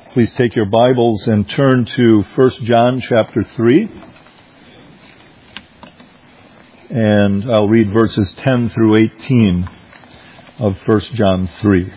Please take your Bibles and turn to 1 John chapter 3. And I'll read verses 10 through 18 of 1 John 3.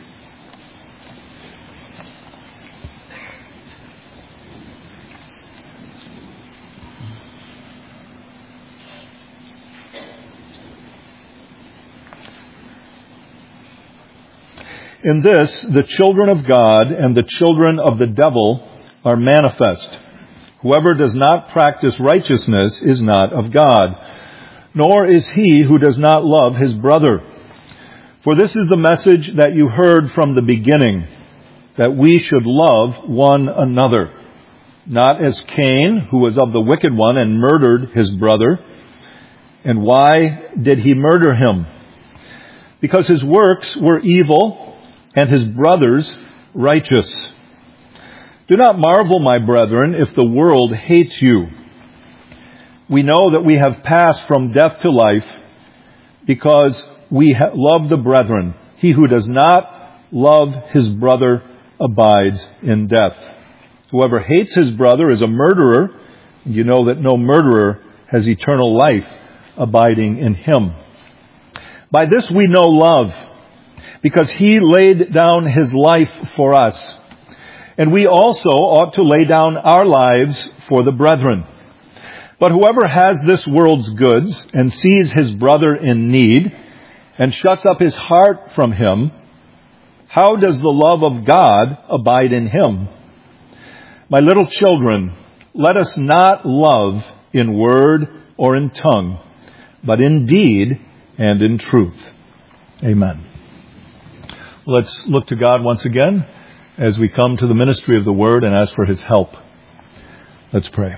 In this, the children of God and the children of the devil are manifest. Whoever does not practice righteousness is not of God, nor is he who does not love his brother. For this is the message that you heard from the beginning, that we should love one another. Not as Cain, who was of the wicked one and murdered his brother. And why did he murder him? Because his works were evil, and his brothers righteous. Do not marvel, my brethren, if the world hates you. We know that we have passed from death to life because we love the brethren. He who does not love his brother abides in death. Whoever hates his brother is a murderer. You know that no murderer has eternal life abiding in him. By this we know love, because he laid down his life for us. And we also ought to lay down our lives for the brethren. But whoever has this world's goods and sees his brother in need and shuts up his heart from him, how does the love of God abide in him? My little children, let us not love in word or in tongue, but in deed and in truth. Amen. Let's look to God once again as we come to the ministry of the Word and ask for His help. Let's pray.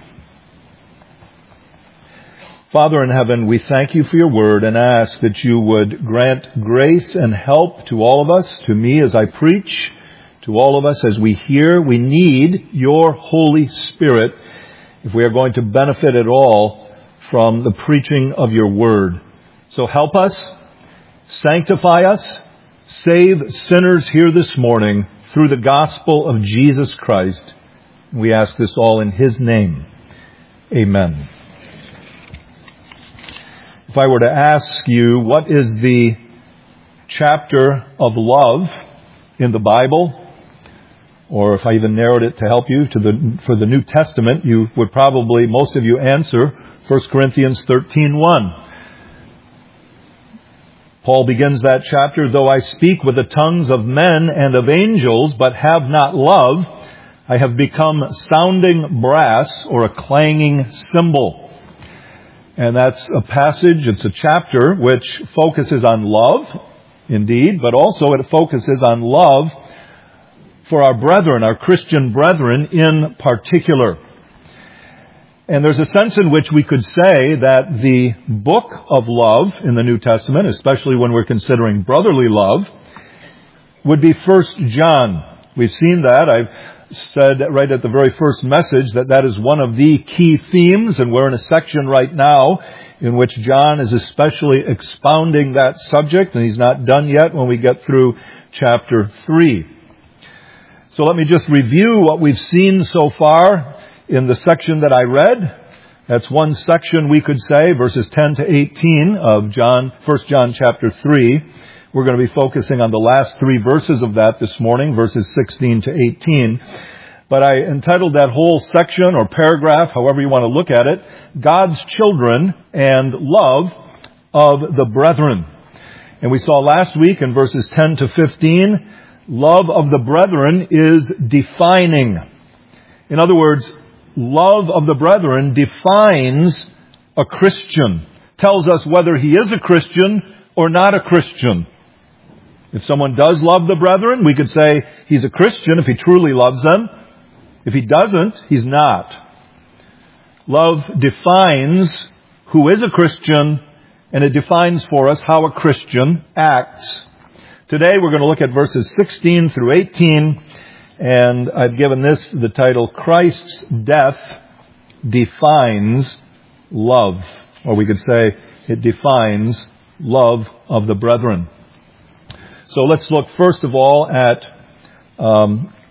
Father in heaven, we thank you for your Word and ask that you would grant grace and help to all of us, to me as I preach, to all of us as we hear. We need your Holy Spirit if we are going to benefit at all from the preaching of your Word. So help us, sanctify us, save sinners here this morning through the gospel of Jesus Christ. We ask this all in His name. Amen. If I were to ask you, what is the chapter of love in the Bible? Or if I even narrowed it to help you for the New Testament, you would probably, most of you, answer 1 Corinthians 13:1. Paul begins that chapter, though I speak with the tongues of men and of angels, but have not love, I have become sounding brass or a clanging cymbal. And that's a passage, it's a chapter which focuses on love, indeed, but also it focuses on love for our brethren, our Christian brethren in particular. And there's a sense in which we could say that the book of love in the New Testament, especially when we're considering brotherly love, would be 1 John. We've seen that. I've said right at the very first message that is one of the key themes, and we're in a section right now in which John is especially expounding that subject, and he's not done yet when we get through chapter 3. So let me just review what we've seen so far in the section that I read. That's one section, we could say, verses 10 to 18 of 1 John chapter 3. We're going to be focusing on the last 3 verses of that this morning, verses 16 to 18. But I entitled that whole section or paragraph, however you want to look at it, God's Children and Love of the Brethren. And we saw last week in verses 10 to 15, love of the brethren is defining. In other words, love of the brethren defines a Christian, tells us whether he is a Christian or not a Christian. If someone does love the brethren, we could say he's a Christian if he truly loves them. If he doesn't, he's not. Love defines who is a Christian, and it defines for us how a Christian acts. Today we're going to look at verses 16 through 18. And I've given this the title, Christ's Death Defines Love. Or we could say, it defines love of the brethren. So let's look first of all at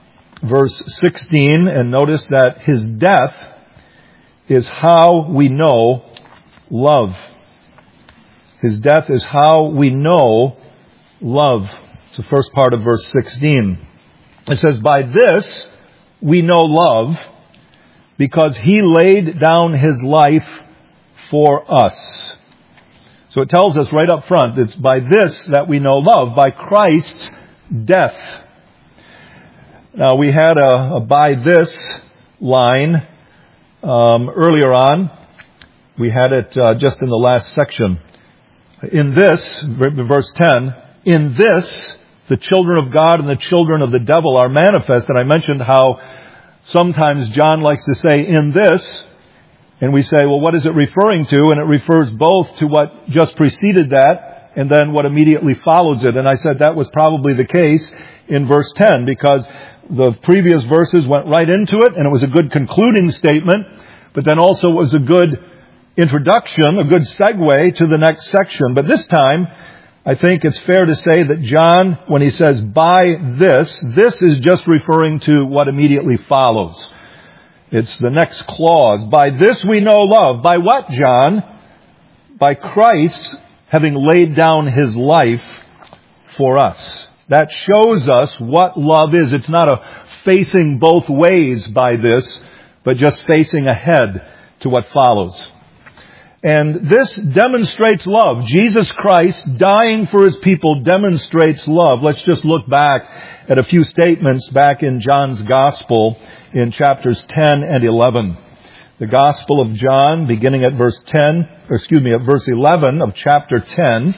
verse 16, and notice that his death is how we know love. His death is how we know love. It's the first part of verse 16. It says, by this we know love, because he laid down his life for us. So it tells us right up front, it's by this that we know love, by Christ's death. Now we had a by this line earlier on. We had it just in the last section. In this, verse 10, in this, the children of God and the children of the devil are manifest. And I mentioned how sometimes John likes to say, in this, and we say, well, what is it referring to? And it refers both to what just preceded that and then what immediately follows it. And I said that was probably the case in verse 10, because the previous verses went right into it, and it was a good concluding statement, but then also it was a good introduction, a good segue to the next section. But this time, I think it's fair to say that John, when he says by this is just referring to what immediately follows. It's the next clause. By this we know love. By what, John? By Christ having laid down his life for us. That shows us what love is. It's not a facing both ways by this, but just facing ahead to what follows. And this demonstrates love. Jesus Christ dying for his people demonstrates love. Let's just look back at a few statements back in John's Gospel in chapters 10 and 11. The Gospel of John, beginning at verse 11 of chapter 10.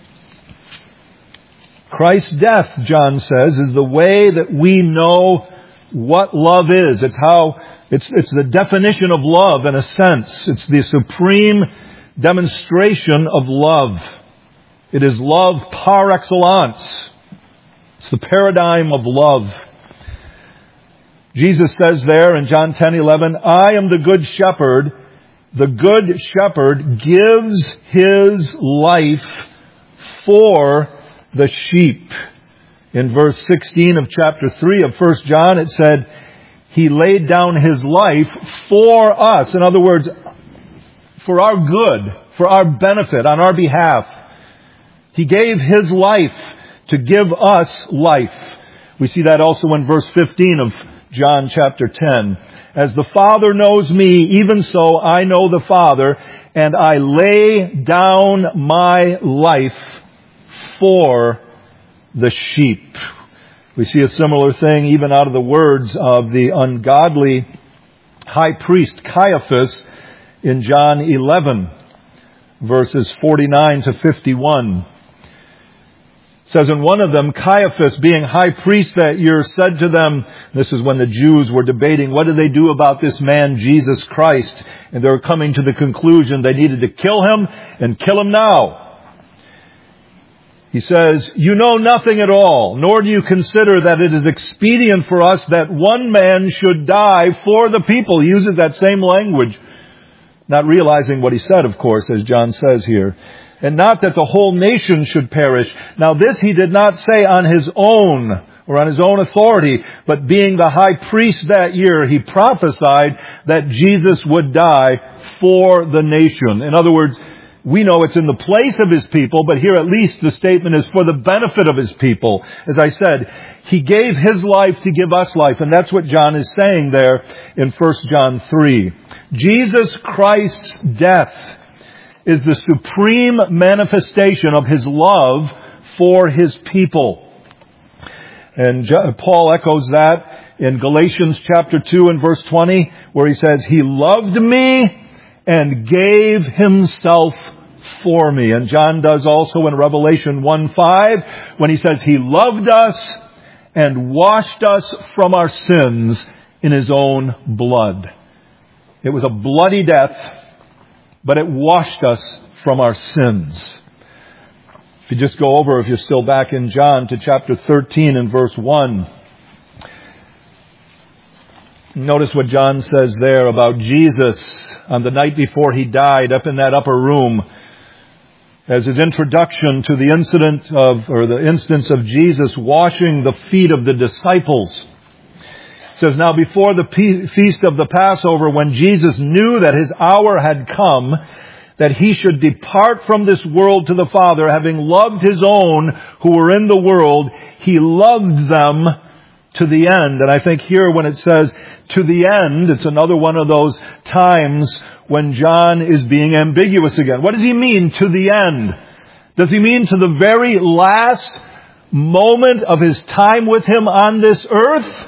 Christ's death, John says, is the way that we know what love is. It's the definition of love in a sense. It's the supreme demonstration of love. It is love par excellence. It's the paradigm of love. Jesus says there in John 10:11, I am the good shepherd. The good shepherd gives his life for the sheep. In verse 16 of chapter 3 of 1 John, it said, he laid down his life for us. In other words, for our good, for our benefit, on our behalf. He gave his life to give us life. We see that also in verse 15 of John chapter 10. As the Father knows me, even so I know the Father, and I lay down my life for the sheep. We see a similar thing even out of the words of the ungodly high priest Caiaphas in John 11, verses 49 to 51. It says, in one of them, Caiaphas, being high priest that year, said to them, this is when the Jews were debating, what do they do about this man, Jesus Christ? And they were coming to the conclusion they needed to kill him, and kill him now. He says, you know nothing at all, nor do you consider that it is expedient for us that one man should die for the people. He uses that same language, not realizing what he said, of course, as John says here. And not that the whole nation should perish. Now this he did not say on his own, or on his own authority, but being the high priest that year, he prophesied that Jesus would die for the nation. In other words, we know it's in the place of his people, but here at least the statement is for the benefit of his people. As I said, he gave his life to give us life, and that's what John is saying there in 1 John 3. Jesus Christ's death is the supreme manifestation of his love for his people. And Paul echoes that in Galatians chapter 2 and verse 20, where he says, he loved me and gave himself for me. And John does also in Revelation 1:5, when he says he loved us and washed us from our sins in his own blood. It was a bloody death, but it washed us from our sins. If you just go over, if you're still back in John, to chapter 13 and verse 1, notice what John says there about Jesus on the night before he died up in that upper room, as his introduction to the instance of Jesus washing the feet of the disciples. says, "Now before the feast of the Passover, when Jesus knew that his hour had come, that he should depart from this world to the Father, having loved his own who were in the world, he loved them to the end." And I think here when it says to the end, it's another one of those times when John is being ambiguous again. What does he mean, to the end? Does he mean to the very last moment of his time with him on this earth?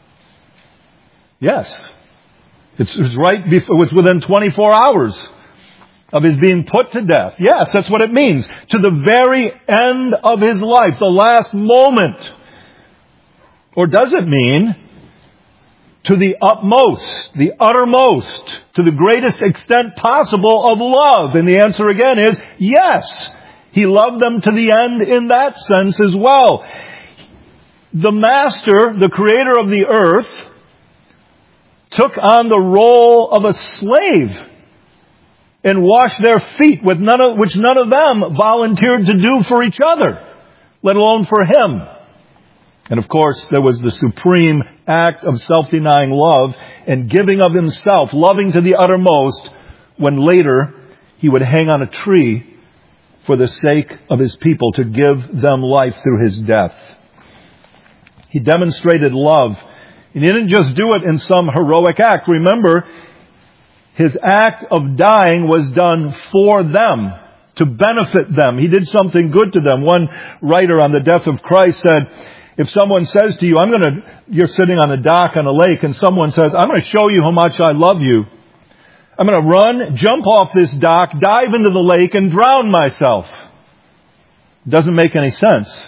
Yes. It was within 24 hours of his being put to death. Yes, that's what it means. To the very end of his life, the last moment. Or does it mean to the utmost, the uttermost, to the greatest extent possible of love? And the answer again is yes. He loved them to the end in that sense as well. The Master, the Creator of the earth, took on the role of a slave and washed their feet, which none of them volunteered to do for each other, let alone for him. And of course, there was the supreme act of self-denying love and giving of himself, loving to the uttermost, when later he would hang on a tree for the sake of his people, to give them life through his death. He demonstrated love. He didn't just do it in some heroic act. Remember, his act of dying was done for them, to benefit them. He did something good to them. One writer on the death of Christ said, if someone says to you, you're sitting on a dock on a lake, and someone says, "I'm going to show you how much I love you. I'm going to run, jump off this dock, dive into the lake, and drown myself." Doesn't make any sense.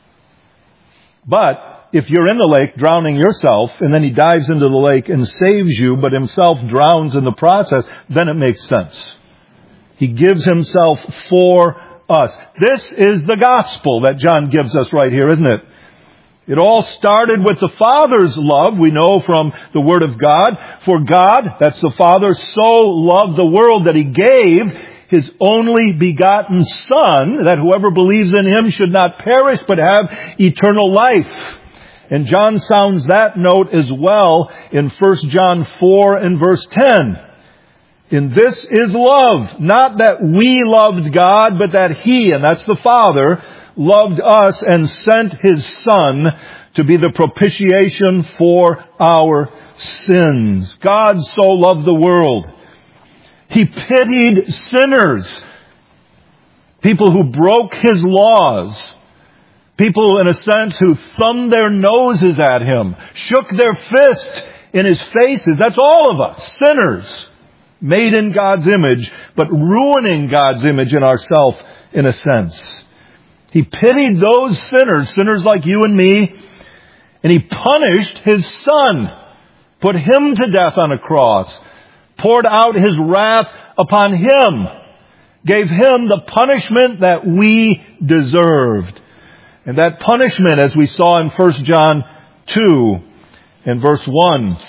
But if you're in the lake drowning yourself, and then he dives into the lake and saves you, but himself drowns in the process, then it makes sense. He gives himself for us. This is the gospel that John gives us right here, isn't it? It all started with the Father's love, we know from the Word of God. For God, that's the Father, so loved the world that he gave his only begotten Son, that whoever believes in him should not perish but have eternal life. And John sounds that note as well in 1 John 4 and verse 10. In this is love, not that we loved God, but that he, and that's the Father, loved us and sent his Son to be the propitiation for our sins. God so loved the world. He pitied sinners, people who broke his laws, people, in a sense, who thumbed their noses at him, shook their fists in his faces. That's all of us, sinners, made in God's image, but ruining God's image in ourselves, in a sense. He pitied those sinners like you and me, and he punished his Son, put him to death on a cross, poured out his wrath upon him, gave him the punishment that we deserved. And that punishment, as we saw in 1 John 2 and verse 1,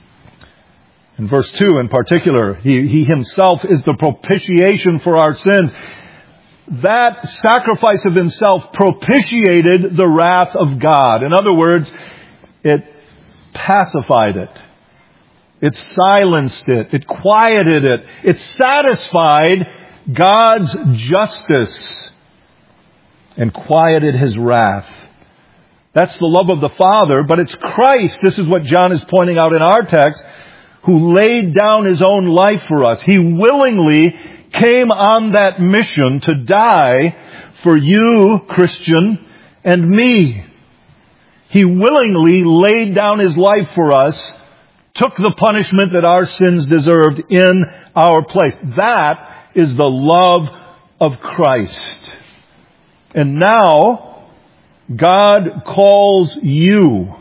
in verse 2 in particular, he himself is the propitiation for our sins. That sacrifice of himself propitiated the wrath of God. In other words, it pacified it. It silenced it. It quieted it. It satisfied God's justice and quieted his wrath. That's the love of the Father, but it's Christ, this is what John is pointing out in our text, who laid down his own life for us. He willingly came on that mission to die for you, Christian, and me. He willingly laid down his life for us, took the punishment that our sins deserved in our place. That is the love of Christ. And now, God calls you.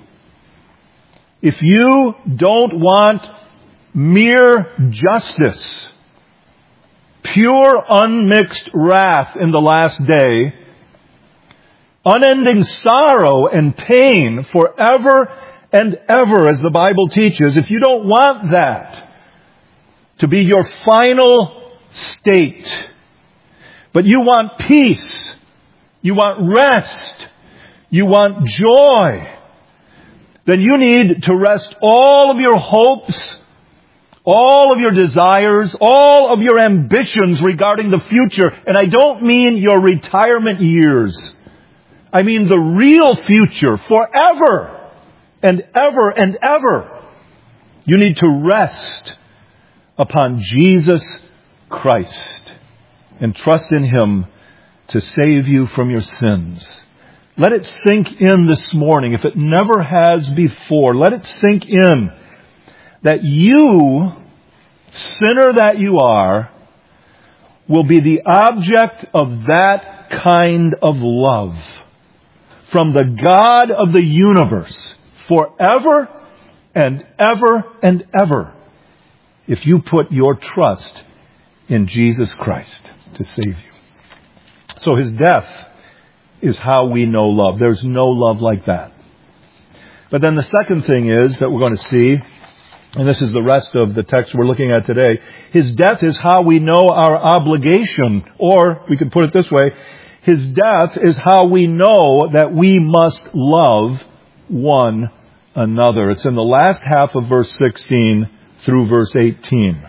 If you don't want mere justice, pure unmixed wrath in the last day, unending sorrow and pain forever and ever, as the Bible teaches, if you don't want that to be your final state, but you want peace, you want rest, you want joy, then you need to rest all of your hopes, all of your desires, all of your ambitions regarding the future. And I don't mean your retirement years. I mean the real future, forever and ever and ever. You need to rest upon Jesus Christ and trust in Him to save you from your sins. Let it sink in this morning, if it never has before. Let it sink in that you, sinner that you are, will be the object of that kind of love from the God of the universe forever and ever and ever, if you put your trust in Jesus Christ to save you. So His death is how we know love. There's no love like that. But then the second thing is that we're going to see, and this is the rest of the text we're looking at today, His death is how we know our obligation. Or, we could put it this way, His death is how we know that we must love one another. It's in the last half of verse 16 through verse 18.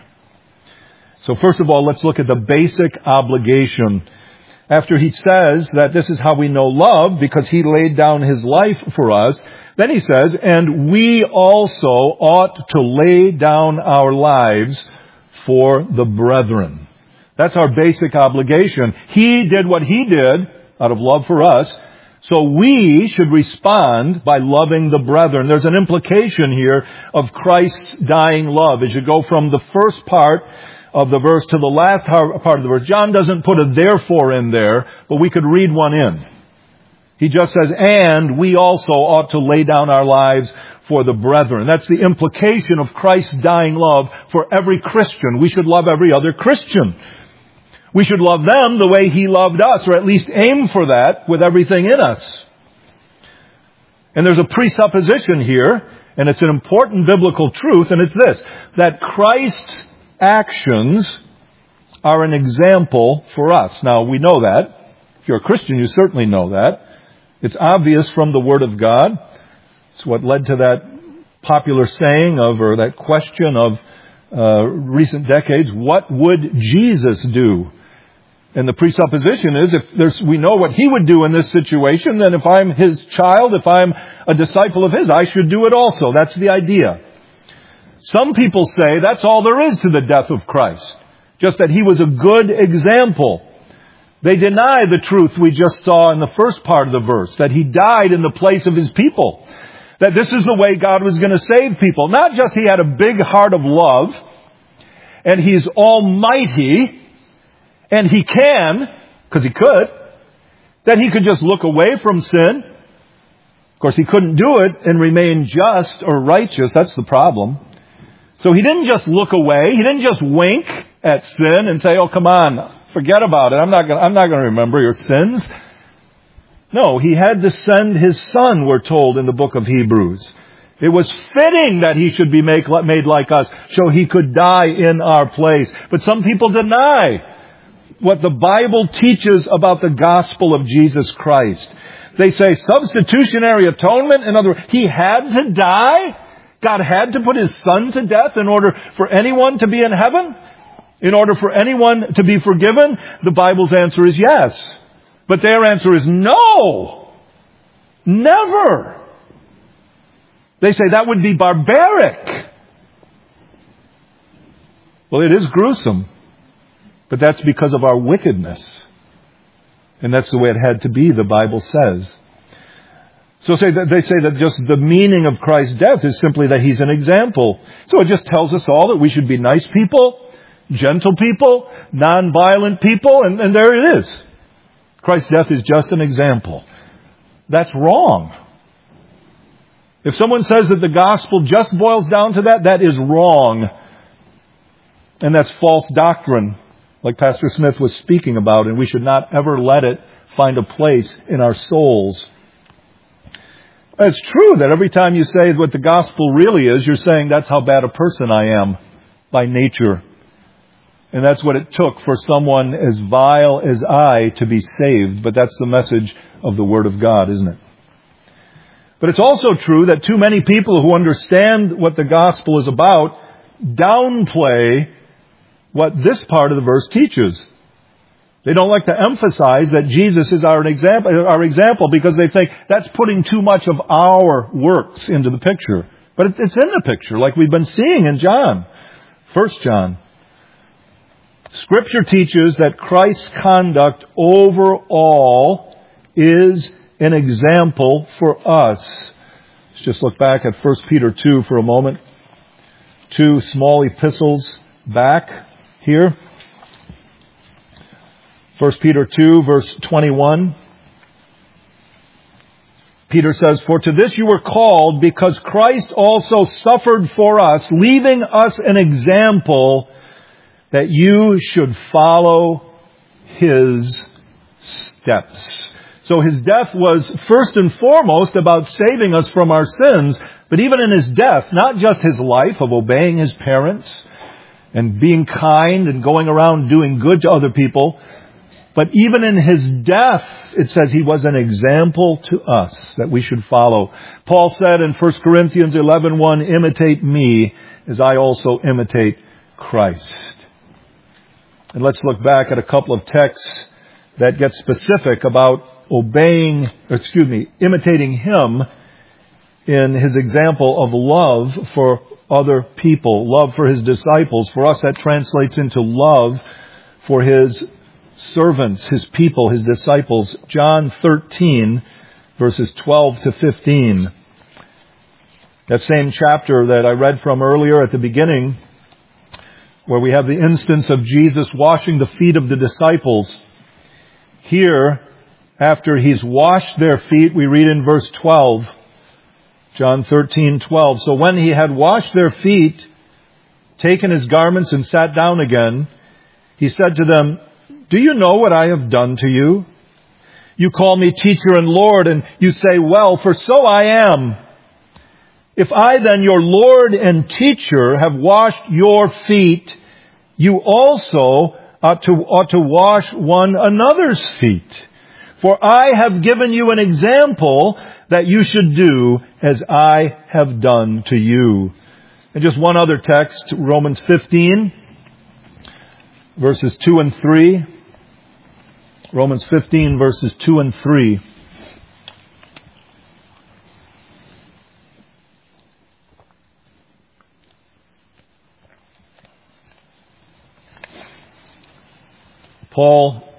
So first of all, let's look at the basic obligation. After he says that this is how we know love, because He laid down His life for us, then he says, and we also ought to lay down our lives for the brethren. That's our basic obligation. He did what He did out of love for us, so we should respond by loving the brethren. There's an implication here of Christ's dying love. As you go from the first part of the verse to the last part of the verse, John doesn't put a therefore in there, but we could read one in. He just says, and we also ought to lay down our lives for the brethren. That's the implication of Christ's dying love for every Christian. We should love every other Christian. We should love them the way He loved us, or at least aim for that with everything in us. And there's a presupposition here, and it's an important biblical truth, and it's this, that Christ's actions are an example for us. Now, we know that. If you're a Christian, you certainly know that. It's obvious from the Word of God. It's what led to that popular saying or that question of recent decades, what would Jesus do? And the presupposition is, we know what He would do in this situation, then if I'm His child, if I'm a disciple of His, I should do it also. That's the idea. Some people say that's all there is to the death of Christ. Just that He was a good example. They deny the truth we just saw in the first part of the verse, that He died in the place of His people. That this is the way God was going to save people. Not just He had a big heart of love, and He's almighty, and He can, because He could, that He could just look away from sin. Of course, He couldn't do it and remain just or righteous. That's the problem. So He didn't just look away. He didn't just wink at sin and say, oh, come on, forget about it. I'm not going to remember your sins. No, He had to send His Son, we're told in the book of Hebrews. It was fitting that He should be made like us, so He could die in our place. But some people deny what the Bible teaches about the gospel of Jesus Christ. They say substitutionary atonement. In other words, He had to die. God had to put His Son to death in order for anyone to be in heaven? In order for anyone to be forgiven? The Bible's answer is yes. But their answer is no. Never. They say that would be barbaric. Well, it is gruesome. But that's because of our wickedness. And that's the way it had to be, the Bible says. So they say that just the meaning of Christ's death is simply that He's an example. So it just tells us all that we should be nice people, gentle people, non-violent people, and there it is. Christ's death is just an example. That's wrong. If someone says that the gospel just boils down to that, that is wrong. And that's false doctrine, like Pastor Smith was speaking about, and we should not ever let it find a place in our souls. It's true that every time you say what the gospel really is, you're saying that's how bad a person I am by nature. And that's what it took for someone as vile as I to be saved. But that's the message of the Word of God, isn't it? But it's also true that too many people who understand what the gospel is about downplay what this part of the verse teaches. They don't like to emphasize that Jesus is our example because they think that's putting too much of our works into the picture. But it's in the picture, like we've been seeing in John, 1 John. Scripture teaches that Christ's conduct overall is an example for us. Let's just look back at 1 Peter 2 for a moment. 2 small epistles back here. 1 Peter 2, verse 21. Peter says, "For to this you were called, because Christ also suffered for us, leaving us an example that you should follow His steps." So His death was first and foremost about saving us from our sins, but even in His death, not just His life of obeying His parents and being kind and going around doing good to other people, but even in His death, it says He was an example to us that we should follow. Paul said in 1 Corinthians 11:1, "Imitate me as I also imitate Christ." And let's look back at a couple of texts that get specific about imitating Him in His example of love for other people, love for His disciples. For us, that translates into love for His servants, His people, His disciples. John 13, verses 12 to 15. That same chapter that I read from earlier at the beginning, where we have the instance of Jesus washing the feet of the disciples. Here, after He's washed their feet, we read in verse 12, John 13:12. "So when He had washed their feet, taken His garments and sat down again, He said to them, 'Do you know what I have done to you? You call me teacher and Lord, and you say, well, for so I am. If I then, your Lord and teacher, have washed your feet, you also ought to wash one another's feet. For I have given you an example that you should do as I have done to you.'" And just one other text, Romans 15, verses 2 and 3. Romans 15, verses 2 and 3. Paul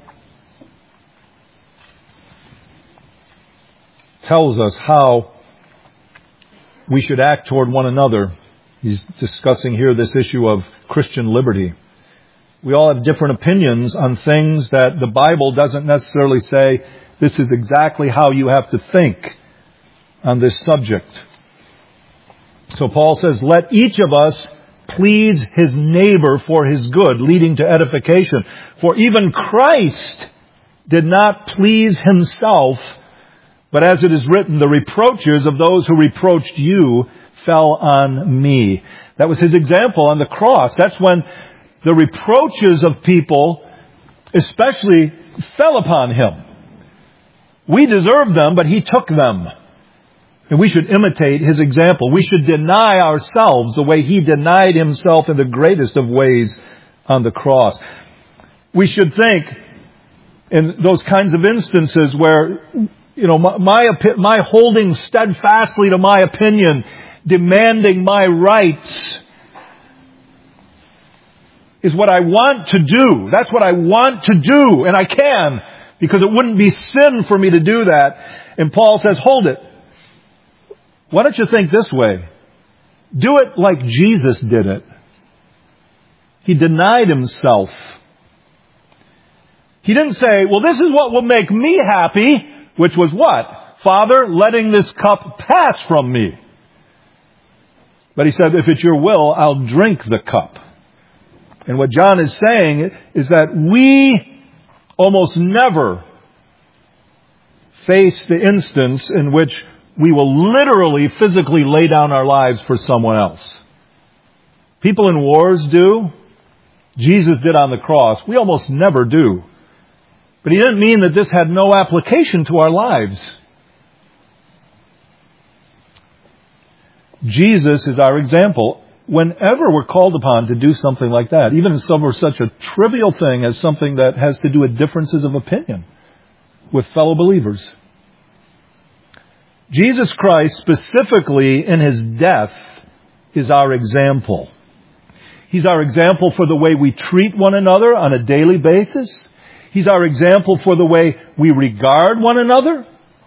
tells us how we should act toward one another. He's discussing here this issue of Christian liberty. We all have different opinions on things that the Bible doesn't necessarily say this is exactly how you have to think on this subject. So Paul says, "Let each of us please his neighbor for his good, leading to edification. For even Christ did not please Himself, but as it is written, the reproaches of those who reproached you fell on me." That was His example on the cross. That's when the reproaches of people especially fell upon Him. We deserved them, but He took them. And we should imitate His example. We should deny ourselves the way He denied Himself in the greatest of ways on the cross. We should think in those kinds of instances where, my holding steadfastly to my opinion, demanding my rights, is what I want to do. That's what I want to do, and I can, because it wouldn't be sin for me to do that. And Paul says, hold it. Why don't you think this way? Do it like Jesus did it. He denied Himself. He didn't say, well, this is what will make me happy, which was what? Father, letting this cup pass from me. But He said, if it's your will, I'll drink the cup. And what John is saying is that we almost never face the instance in which we will literally, physically lay down our lives for someone else. People in wars do. Jesus did on the cross. We almost never do. But He didn't mean that this had no application to our lives. Jesus is our example. Whenever we're called upon to do something like that, even over such a trivial thing as something that has to do with differences of opinion with fellow believers, Jesus Christ, specifically in His death, is our example. He's our example for the way we treat one another on a daily basis. He's our example for the way we regard one another.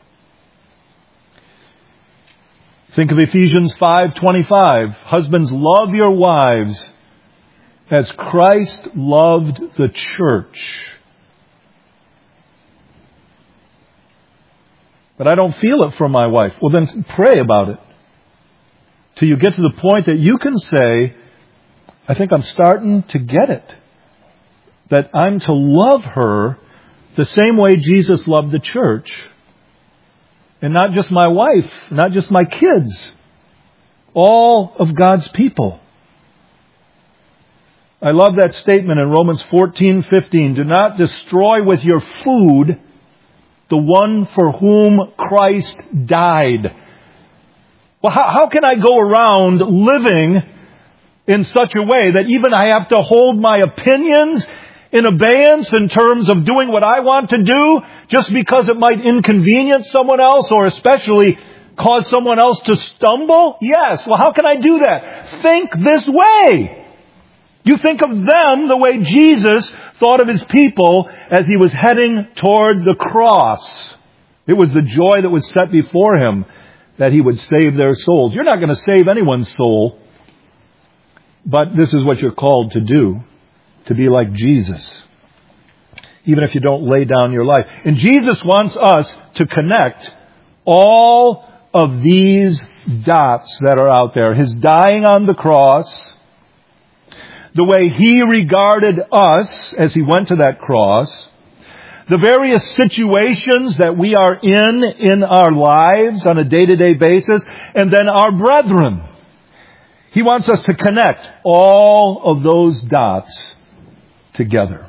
Think of Ephesians 5:25. Husbands, love your wives as Christ loved the church. But I don't feel it from my wife. Well, then pray about it. Till you get to the point that you can say, I think I'm starting to get it. That I'm to love her the same way Jesus loved the church. And not just my wife, not just my kids. All of God's people. I love that statement in Romans 14:15. Do not destroy with your food the one for whom Christ died. Well, how can I go around living in such a way that even I have to hold my opinions in abeyance in terms of doing what I want to do just because it might inconvenience someone else or especially cause someone else to stumble? Yes. Well, how can I do that? Think this way. You think of them the way Jesus thought of His people as He was heading toward the cross. It was the joy that was set before Him that He would save their souls. You're not going to save anyone's soul, but this is what you're called to do, to be like Jesus, even if you don't lay down your life. And Jesus wants us to connect all of these dots that are out there. His dying on the cross, the way He regarded us as He went to that cross, the various situations that we are in our lives on a day-to-day basis, and then our brethren. He wants us to connect all of those dots together.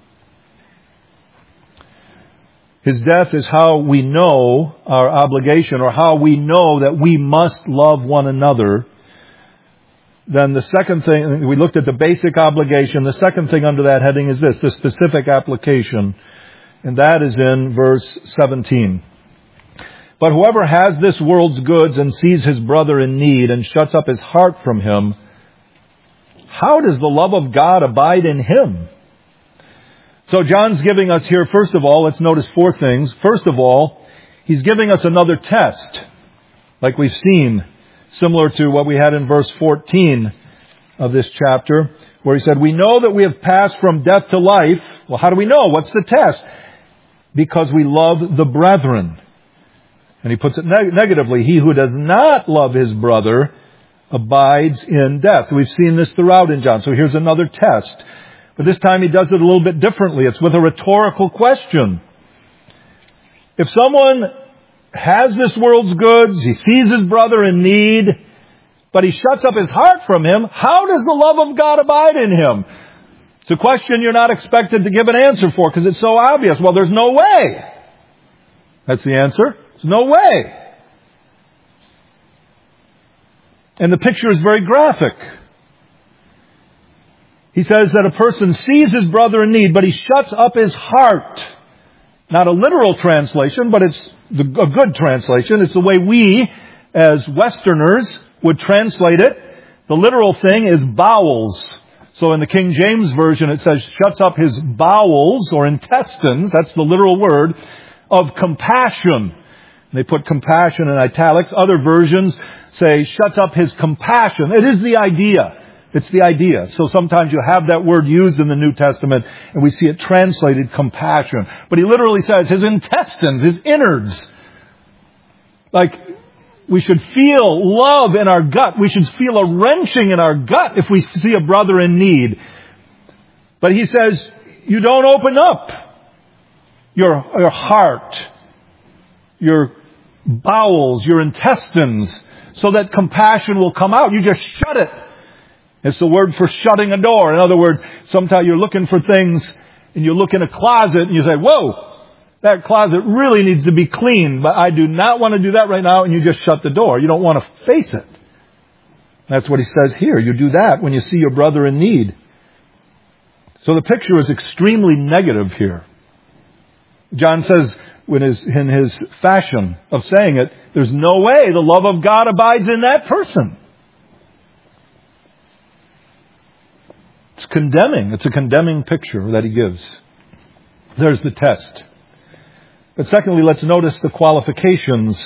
His death is how we know our obligation, or how we know that we must love one another. Then the second thing, we looked at the basic obligation. The second thing under that heading is this, the specific application. And that is in verse 17. But whoever has this world's goods and sees his brother in need and shuts up his heart from him, how does the love of God abide in him? So John's giving us here, first of all, let's notice four things. First of all, he's giving us another test, like we've seen, similar to what we had in verse 14 of this chapter, where he said, we know that we have passed from death to life. Well, how do we know? What's the test? Because we love the brethren. And he puts it negatively. He who does not love his brother abides in death. We've seen this throughout in John. So here's another test. But this time he does it a little bit differently. It's with a rhetorical question. If someone has this world's goods, he sees his brother in need, but he shuts up his heart from him, how does the love of God abide in him? It's a question you're not expected to give an answer for because it's so obvious. Well, there's no way. That's the answer. There's no way. And the picture is very graphic. He says that a person sees his brother in need, but he shuts up his heart. Not a literal translation, but it's a good translation. It's the way we, as Westerners, would translate it. The literal thing is bowels. So in the King James Version it says, shuts up his bowels, or intestines, that's the literal word, of compassion. They put compassion in italics. Other versions say, shuts up his compassion. It is the idea. It's the idea. So sometimes you have that word used in the New Testament, and we see it translated compassion. But he literally says his intestines, his innards. Like, we should feel love in our gut. We should feel a wrenching in our gut if we see a brother in need. But he says, you don't open up your heart, your bowels, your intestines, so that compassion will come out. You just shut it. It's the word for shutting a door. In other words, sometimes you're looking for things and you look in a closet and you say, whoa, that closet really needs to be cleaned, but I do not want to do that right now, and you just shut the door. You don't want to face it. That's what he says here. You do that when you see your brother in need. So the picture is extremely negative here. John says, in his fashion of saying it, there's no way the love of God abides in that person. It's condemning. It's a condemning picture that he gives. There's the test. But secondly, let's notice the qualifications.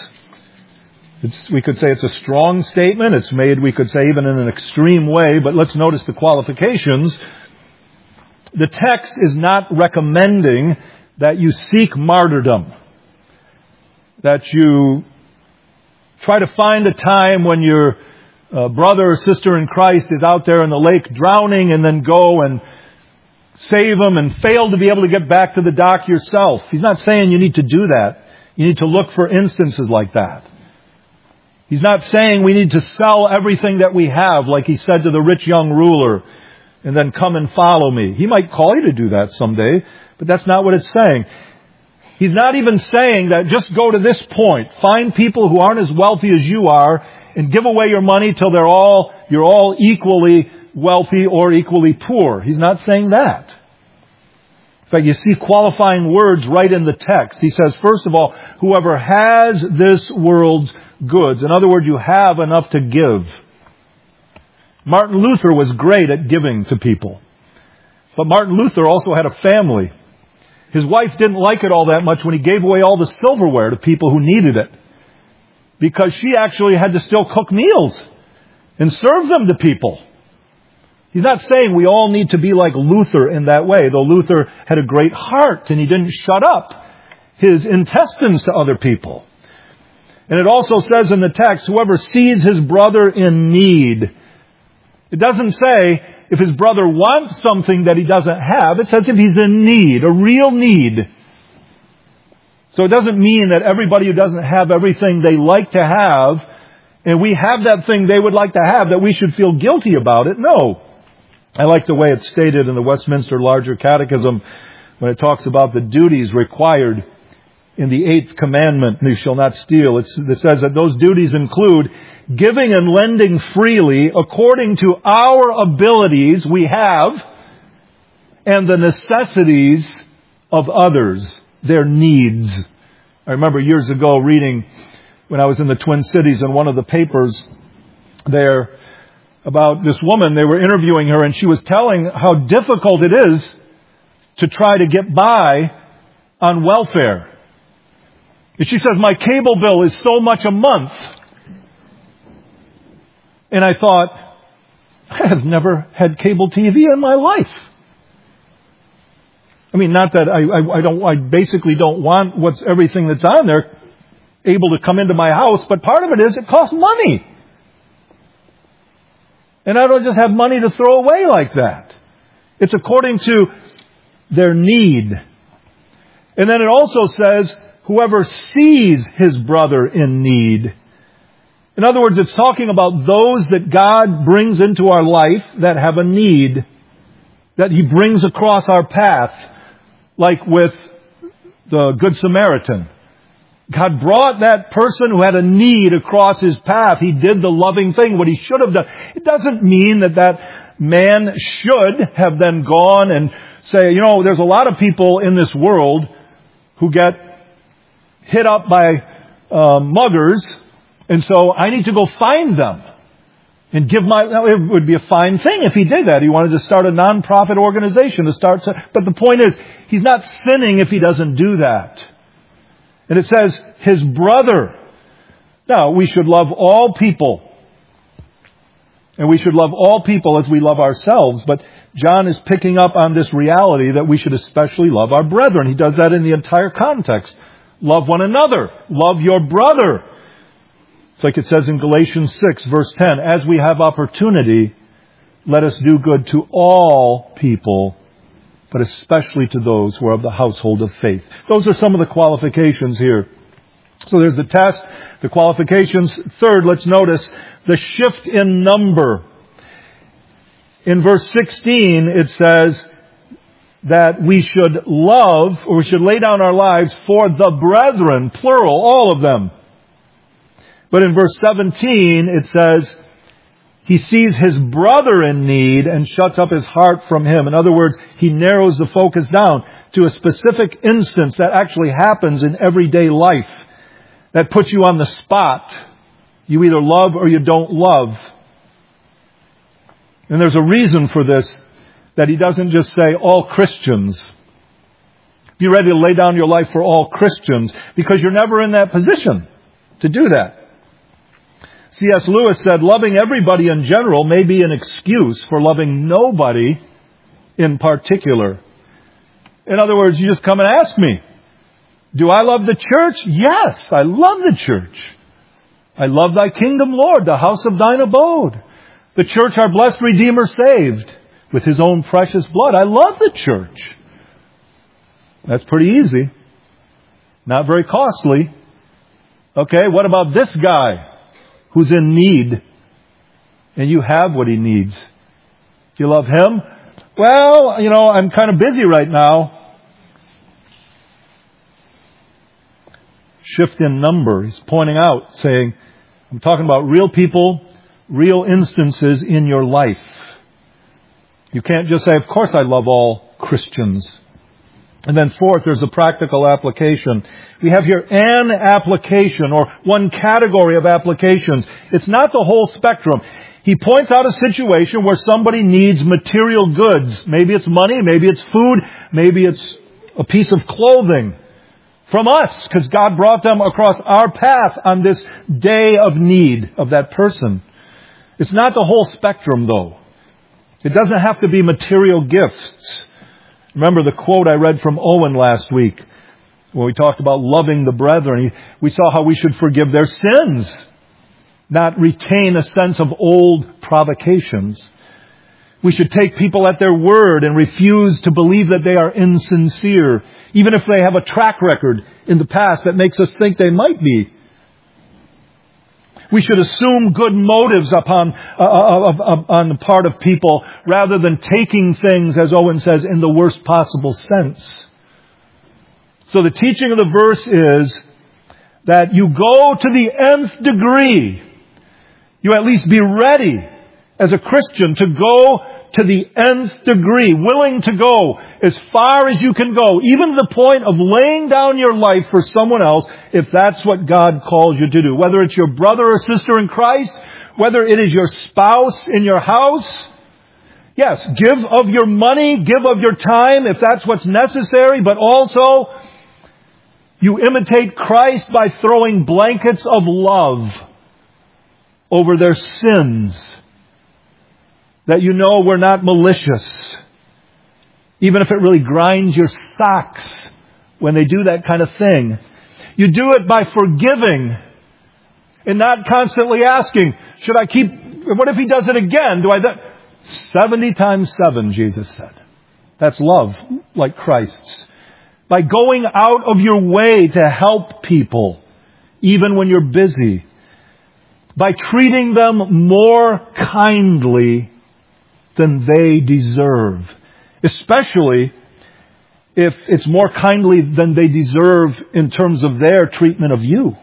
We could say it's a strong statement. It's made, we could say, even in an extreme way. But let's notice the qualifications. The text is not recommending that you seek martyrdom. That you try to find a time when your brother or sister in Christ is out there in the lake drowning and then go and save them and fail to be able to get back to the dock yourself. He's not saying you need to do that. You need to look for instances like that. He's not saying we need to sell everything that we have, like he said to the rich young ruler, and then come and follow me. He might call you to do that someday, but that's not what it's saying. He's not even saying that just go to this point. Find people who aren't as wealthy as you are and give away your money till you're all equally wealthy or equally poor. He's not saying that. In fact, you see qualifying words right in the text. He says, first of all, whoever has this world's goods. In other words, you have enough to give. Martin Luther was great at giving to people. But Martin Luther also had a family. His wife didn't like it all that much when he gave away all the silverware to people who needed it, because she actually had to still cook meals and serve them to people. He's not saying we all need to be like Luther in that way, though Luther had a great heart and he didn't shut up his intestines to other people. And it also says in the text, whoever sees his brother in need. It doesn't say if his brother wants something that he doesn't have. It says if he's in need, a real need. So it doesn't mean that everybody who doesn't have everything they like to have, and we have that thing they would like to have, that we should feel guilty about it. No. I like the way it's stated in the Westminster Larger Catechism when it talks about the duties required in the 8th commandment, you shall not steal. It says that those duties include giving and lending freely according to our abilities we have and the necessities of others, their needs. I remember years ago reading, when I was in the Twin Cities, in one of the papers there, about this woman. They were interviewing her and she was telling how difficult it is to try to get by on welfare. And she says, my cable bill is so much a month. And I thought, I have never had cable TV in my life. I mean, not that I basically don't want everything that's on there able to come into my house, but part of it is it costs money. And I don't just have money to throw away like that. It's according to their need. And then it also says, whoever sees his brother in need. In other words, it's talking about those that God brings into our life that have a need, that He brings across our path, like with the Good Samaritan. God brought that person who had a need across his path. He did the loving thing, what he should have done. It doesn't mean that man should have then gone and say, there's a lot of people in this world who get hit up by muggers, and so I need to go find them and give it would be a fine thing if he did that. He wanted to start a non-profit organization but the point is, he's not sinning if he doesn't do that. And it says, his brother. Now, we should love all people. And we should love all people as we love ourselves. But John is picking up on this reality that we should especially love our brethren. He does that in the entire context. Love one another. Love your brother. It's like it says in Galatians 6, verse 10, as we have opportunity, let us do good to all people, but especially to those who are of the household of faith. Those are some of the qualifications here. So there's the test, the qualifications. Third, let's notice the shift in number. In verse 16, it says that we should love, or we should lay down our lives for the brethren, plural, all of them. But in verse 17, it says, He sees his brother in need and shuts up his heart from him. In other words, he narrows the focus down to a specific instance that actually happens in everyday life that puts you on the spot. You either love or you don't love. And there's a reason for this, that he doesn't just say all Christians. Be ready to lay down your life for all Christians, because you're never in that position to do that. C.S. Lewis said, loving everybody in general may be an excuse for loving nobody in particular. In other words, you just come and ask me, do I love the church? Yes, I love the church. I love thy kingdom, Lord, the house of thine abode. The church our blessed Redeemer saved with his own precious blood. I love the church. That's pretty easy. Not very costly. Okay, what about this guy who's in need? And you have what he needs. Do you love him? Well, I'm kind of busy right now. Shift in number. He's pointing out, saying, I'm talking about real people, real instances in your life. You can't just say, of course I love all Christians. And then fourth, there's a practical application. We have here an application, or one category of applications. It's not the whole spectrum. He points out a situation where somebody needs material goods. Maybe it's money, maybe it's food, maybe it's a piece of clothing from us, because God brought them across our path on this day of need of that person. It's not the whole spectrum, though. It doesn't have to be material gifts. Remember the quote I read from Owen last week, when we talked about loving the brethren. We saw how we should forgive their sins, not retain a sense of old provocations. We should take people at their word and refuse to believe that they are insincere, even if they have a track record in the past that makes us think they might be. We should assume good motives on the part of people, rather than taking things, as Owen says, in the worst possible sense. So the teaching of the verse is that you go to the nth degree. You at least be ready as a Christian to go to the nth degree, willing to go as far as you can go, even to the point of laying down your life for someone else, if that's what God calls you to do. Whether it's your brother or sister in Christ, whether it is your spouse in your house. Yes, give of your money, give of your time if that's what's necessary, but also you imitate Christ by throwing blankets of love over their sins, that you know were not malicious, even if it really grinds your socks when they do that kind of thing. You do it by forgiving and not constantly asking, should I keep, what if he does it again? 70 times 7, Jesus said. That's love, like Christ's. By going out of your way to help people, even when you're busy. By treating them more kindly than they deserve. Especially if it's more kindly than they deserve in terms of their treatment of you.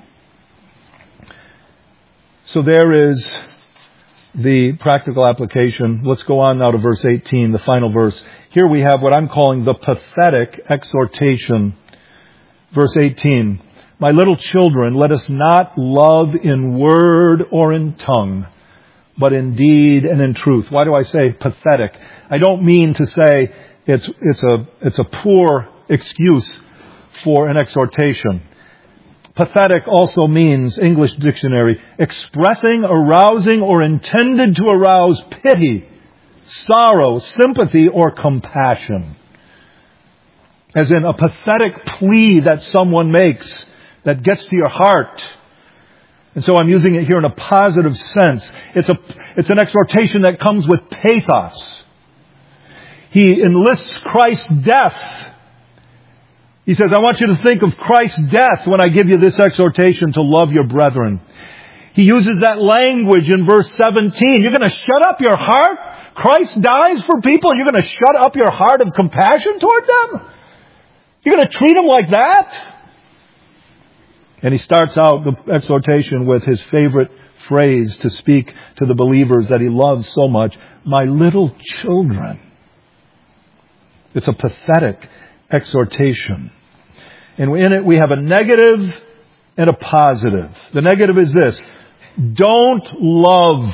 So there is the practical application. Let's go on now to verse 18, the final verse. Here we have what I'm calling the pathetic exhortation. Verse 18. My little children, let us not love in word or in tongue, but in deed and in truth. Why do I say pathetic? I don't mean to say it's a poor excuse for an exhortation. Pathetic also means, English dictionary, expressing, arousing, or intended to arouse pity, sorrow, sympathy, or compassion. As in a pathetic plea that someone makes that gets to your heart. And so I'm using it here in a positive sense. It's an exhortation that comes with pathos. He enlists Christ's death. He says, I want you to think of Christ's death when I give you this exhortation to love your brethren. He uses that language in verse 17. You're going to shut up your heart? Christ dies for people. You're going to shut up your heart of compassion toward them? You're going to treat them like that? And he starts out the exhortation with his favorite phrase to speak to the believers that he loves so much. My little children. It's a pathetic exhortation. And in it we have a negative and a positive. The negative is this: don't love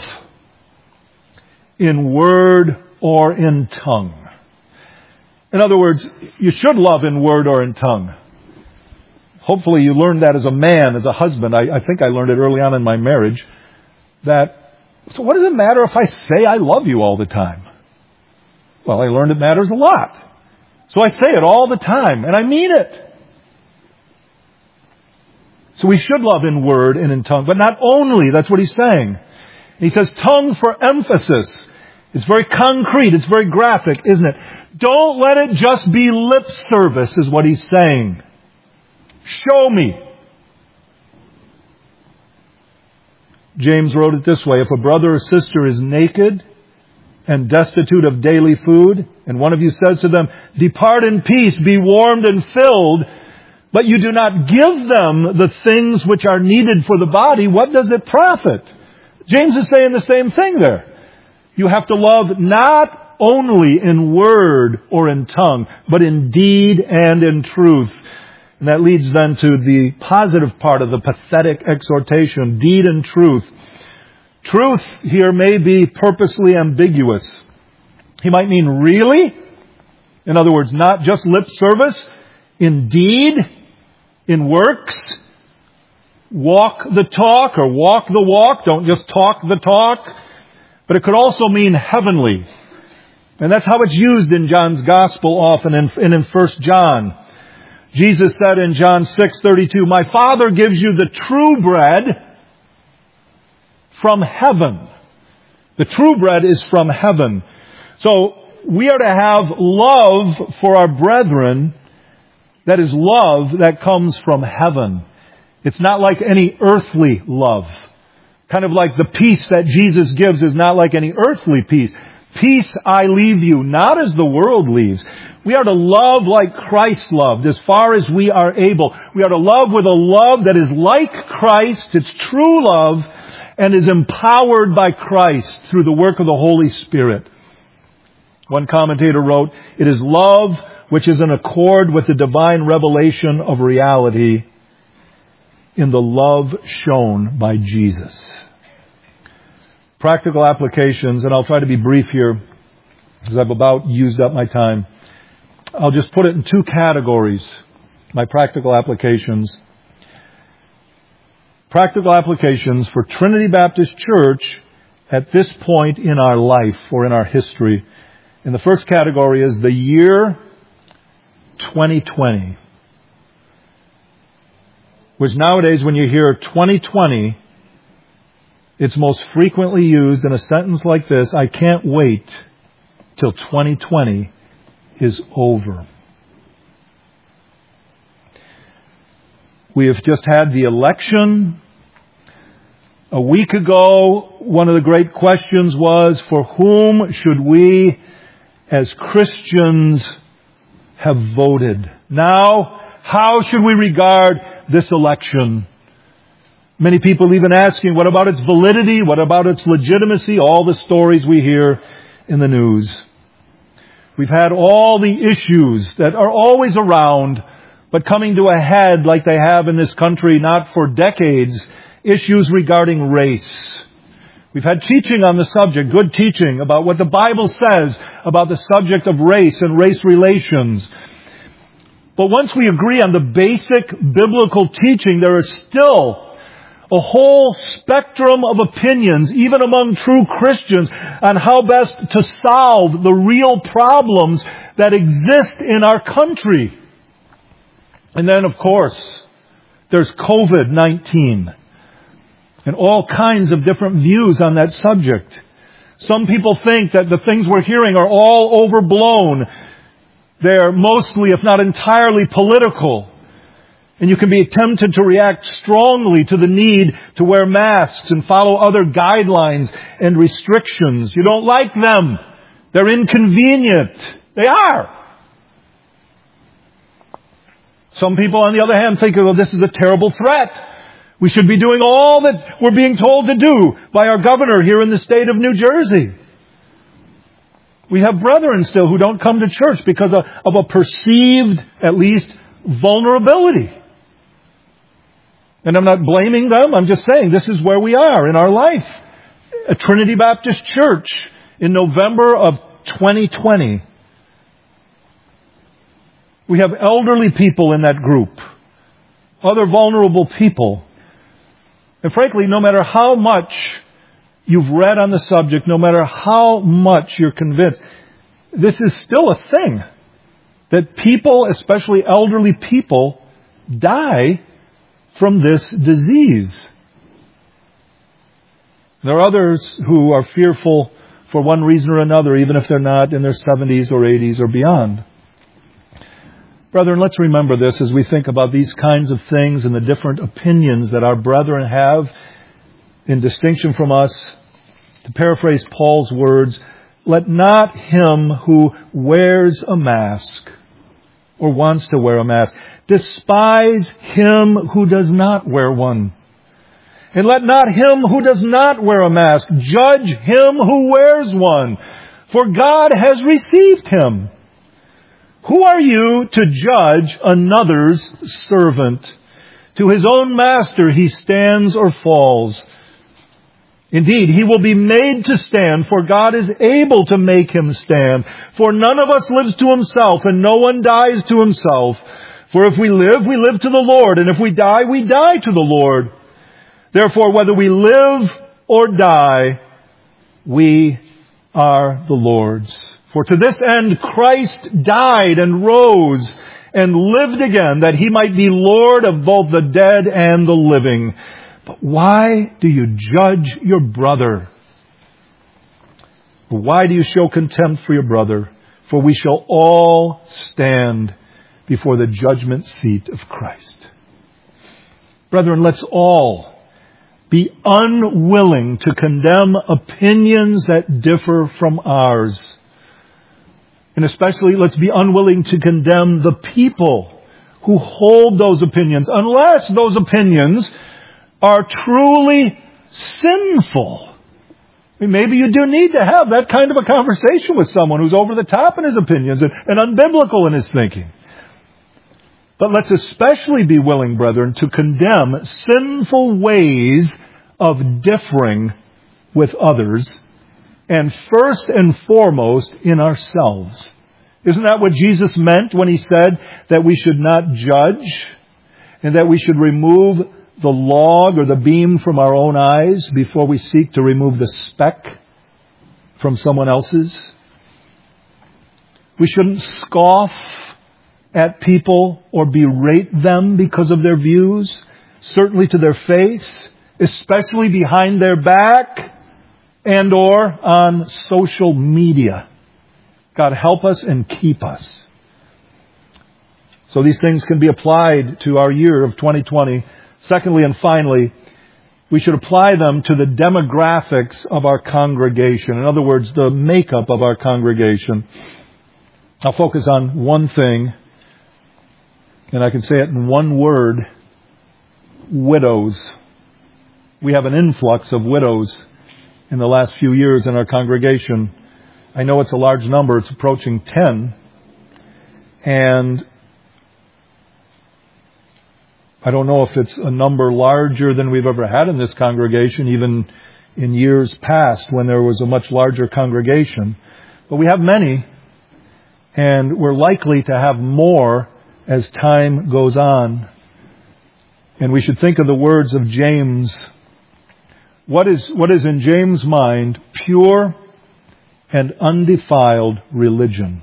in word or in tongue. In other words, you should love in word or in tongue. Hopefully you learned that as a man, as a husband. I think I learned it early on in my marriage. So what does it matter if I say I love you all the time? Well, I learned it matters a lot. So I say it all the time, and I mean it. So we should love in word and in tongue, but not only. That's what he's saying. He says tongue for emphasis. It's very concrete. It's very graphic, isn't it? Don't let it just be lip service, is what he's saying. Show me. James wrote it this way: if a brother or sister is naked and destitute of daily food, and one of you says to them, depart in peace, be warmed and filled, but you do not give them the things which are needed for the body, what does it profit? James is saying the same thing there. You have to love not only in word or in tongue, but in deed and in truth. And that leads then to the positive part of the pathetic exhortation, deed and truth. Truth here may be purposely ambiguous. He might mean really. In other words, not just lip service. In deed, in works. Walk the talk or walk the walk. Don't just talk the talk. But it could also mean heavenly. And that's how it's used in John's Gospel often and in 1 John. Jesus said in John 6:32, my Father gives you the true bread from heaven. The true bread is from heaven. So we are to have love for our brethren that is love that comes from heaven. It's not like any earthly love. Kind of like the peace that Jesus gives is not like any earthly peace. Peace I leave you, not as the world leaves. We are to love like Christ loved, as far as we are able. We are to love with a love that is like Christ. It's true love and is empowered by Christ through the work of the Holy Spirit. One commentator wrote, it is love which is in accord with the divine revelation of reality in the love shown by Jesus. Practical applications, and I'll try to be brief here because I've about used up my time. I'll just put it in two categories, my practical applications. Practical applications for Trinity Baptist Church at this point in our life or in our history. And the first category is the year 2020. Which nowadays when you hear 2020, it's most frequently used in a sentence like this: I can't wait till 2020 is over. We have just had the election. A week ago, one of the great questions was, for whom should we as Christians have voted? Now, how should we regard this election? Many people even asking, what about its validity? What about its legitimacy? All the stories we hear in the news. We've had all the issues that are always around, but coming to a head like they have in this country, not for decades, issues regarding race. We've had teaching on the subject, good teaching about what the Bible says about the subject of race and race relations. But once we agree on the basic biblical teaching, there is still a whole spectrum of opinions, even among true Christians, on how best to solve the real problems that exist in our country. And then, of course, there's COVID-19 and all kinds of different views on that subject. Some people think that the things we're hearing are all overblown. They're mostly, if not entirely, political. And you can be tempted to react strongly to the need to wear masks and follow other guidelines and restrictions. You don't like them. They're inconvenient. They are. Some people, on the other hand, think, well, this is a terrible threat. We should be doing all that we're being told to do by our governor here in the state of New Jersey. We have brethren still who don't come to church because of a perceived, at least, vulnerability. And I'm not blaming them. I'm just saying this is where we are in our life. At Trinity Baptist Church in November of 2020. We have elderly people in that group. Other vulnerable people. And frankly, no matter how much you've read on the subject, no matter how much you're convinced, this is still a thing. That people, especially elderly people, die from this disease. There are others who are fearful for one reason or another, even if they're not in their 70s or 80s or beyond. Brethren, let's remember this as we think about these kinds of things and the different opinions that our brethren have in distinction from us. To paraphrase Paul's words, let not him who wears a mask or wants to wear a mask despise him who does not wear one. And let not him who does not wear a mask judge him who wears one, for God has received him. Who are you to judge another's servant? To his own master he stands or falls. Indeed, he will be made to stand, for God is able to make him stand. For none of us lives to himself, and no one dies to himself. For if we live to the Lord, and if we die to the Lord. Therefore, whether we live or die, we are the Lord's. For to this end Christ died and rose and lived again, that he might be Lord of both the dead and the living. But why do you judge your brother? Why do you show contempt for your brother? For we shall all stand before the judgment seat of Christ. Brethren, let's all be unwilling to condemn opinions that differ from ours. And especially, let's be unwilling to condemn the people who hold those opinions, unless those opinions are truly sinful. I mean, maybe you do need to have that kind of a conversation with someone who's over the top in his opinions and unbiblical in his thinking. But let's especially be willing, brethren, to condemn sinful ways of differing with others, and first and foremost in ourselves. Isn't that what Jesus meant when he said that we should not judge and that we should remove the log or the beam from our own eyes before we seek to remove the speck from someone else's? We shouldn't scoff at people or berate them because of their views, certainly to their face, especially behind their back and or on social media. God help us and keep us. So these things can be applied to our year of 2020. Secondly and finally, we should apply them to the demographics of our congregation. In other words, the makeup of our congregation. I'll focus on one thing, and I can say it in one word: widows. We have an influx of widows in the last few years in our congregation. I know it's a large number. It's approaching 10. And I don't know if it's a number larger than we've ever had in this congregation, even in years past when there was a much larger congregation. But we have many, and we're likely to have more as time goes on. And we should think of the words of James. What is in James' mind pure and undefiled religion?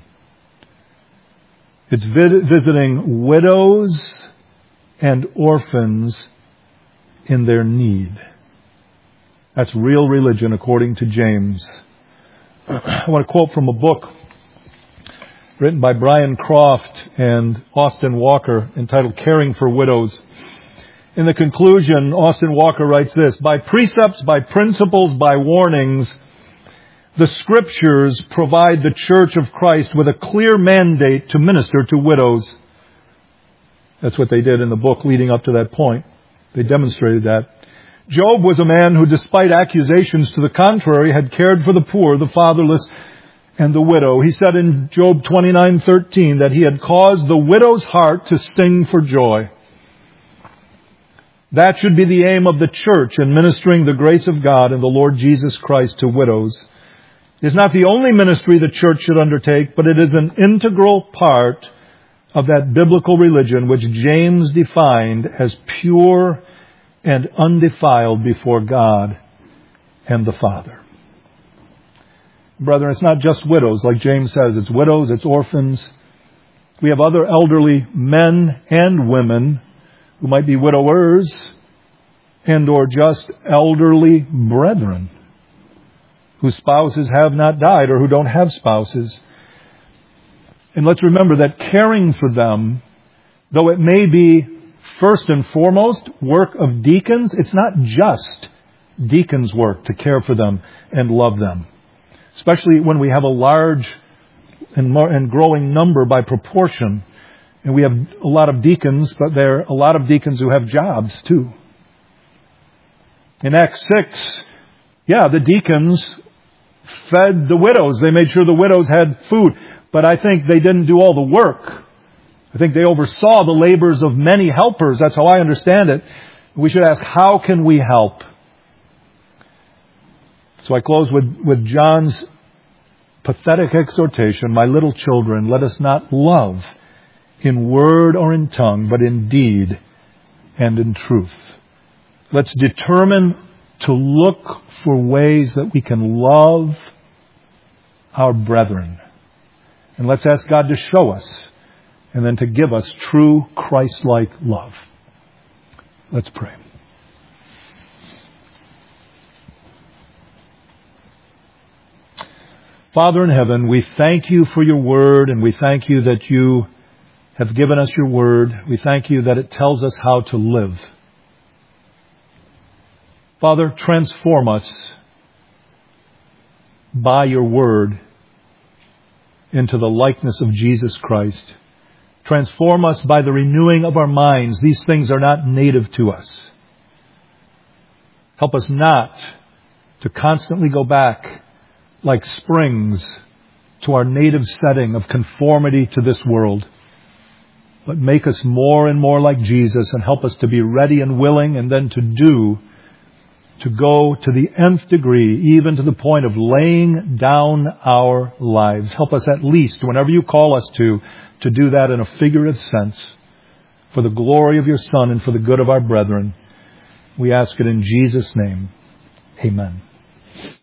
It's visiting widows and orphans in their need. That's real religion according to James. I want to quote from a book written by Brian Croft and Austin Walker entitled Caring for Widows. In the conclusion, Austin Walker writes this: by precepts, by principles, by warnings, the Scriptures provide the Church of Christ with a clear mandate to minister to widows. That's what they did in the book leading up to that point. They demonstrated that. Job was a man who, despite accusations to the contrary, had cared for the poor, the fatherless, and the widow. He said in Job 29:13 that he had caused the widow's heart to sing for joy. That should be the aim of the church in ministering the grace of God and the Lord Jesus Christ to widows. It is not the only ministry the church should undertake, but it is an integral part of that biblical religion which James defined as pure and undefiled before God and the Father. Brethren, it's not just widows, like James says. It's widows, it's orphans. We have other elderly men and women who might be widowers and or just elderly brethren whose spouses have not died or who don't have spouses. And let's remember that caring for them, though it may be first and foremost work of deacons, it's not just deacons' work to care for them and love them. Especially when we have a large and growing number by proportion. And we have a lot of deacons, but there are a lot of deacons who have jobs too. In Acts 6, the deacons fed the widows. They made sure the widows had food. But I think they didn't do all the work. I think they oversaw the labors of many helpers. That's how I understand it. We should ask, how can we help? So I close with John's pathetic exhortation, "My little children, let us not love in word or in tongue, but in deed and in truth." Let's determine to look for ways that we can love our brethren. And let's ask God to show us and then to give us true Christ-like love. Let's pray. Father in heaven, we thank you for your word, and we thank you that you have given us your word. We thank you that it tells us how to live. Father, transform us by your word into the likeness of Jesus Christ. Transform us by the renewing of our minds. These things are not native to us. Help us not to constantly go back like springs to our native setting of conformity to this world, but make us more and more like Jesus and help us to be ready and willing and then to go to the nth degree, even to the point of laying down our lives. Help us at least, whenever you call us to do that in a figurative sense, for the glory of your Son and for the good of our brethren. We ask it in Jesus' name. Amen.